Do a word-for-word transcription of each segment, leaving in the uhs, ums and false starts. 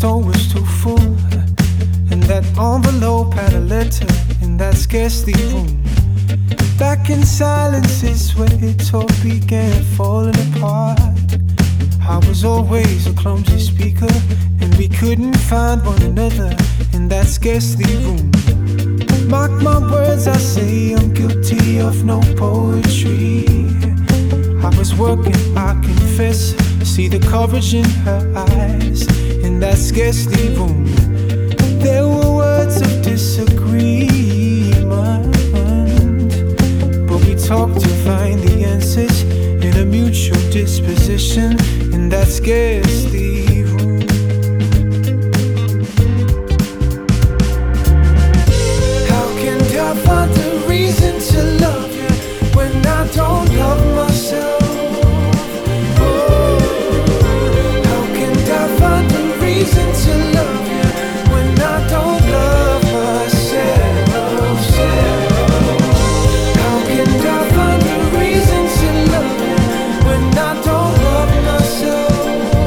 stone was too full, and that envelope had a letter in that scarcely room. Back in silence is where it all began falling apart. I was always a clumsy speaker, and we couldn't find one another in that scarcely room. Mark my words, I say I'm guilty of no poetry. I was working, I confess, see the courage in her eyes in that scarcely room. There were words of disagreement, but we talked to find the answers in a mutual disposition in that scarcely room. How can I find a reason to love you when I don't love myself? Reason to love you when I don't love myself. How can I find a reason to love you when I don't love myself?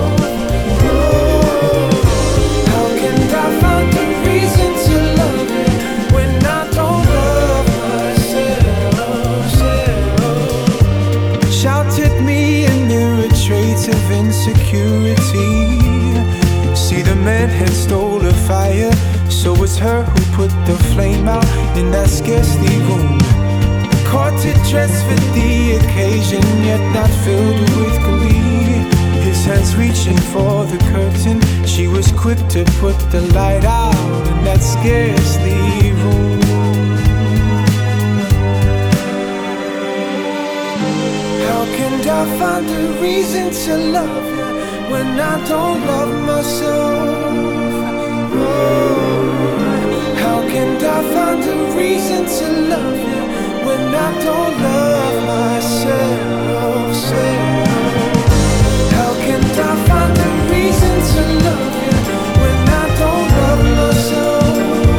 How can I find a reason to love you when I don't love myself? Shout at me and mirror traits of insecurity. See, the man had stole a fire, so it's her who put the flame out in that scarcely room. Courted dress for the occasion, yet not filled with glee. His hands reaching for the curtain, she was quick to put the light out in that scarcely room. How can I find a reason to love you when I don't love myself? Oh, how can I find a reason to love you when I don't love myself? How can I find a reason to love you when I don't love myself?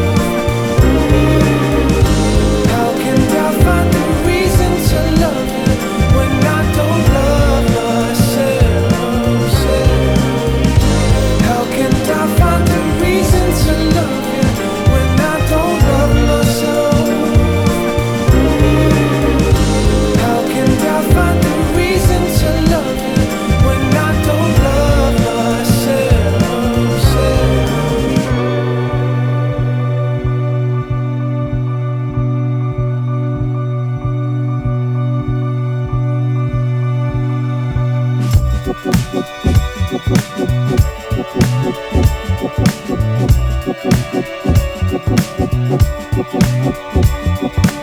How can I find a reason to love you when I don't love myself? How can I find a reason to love you when I don't love myself? How can I find a reason to love you when I don't love myself?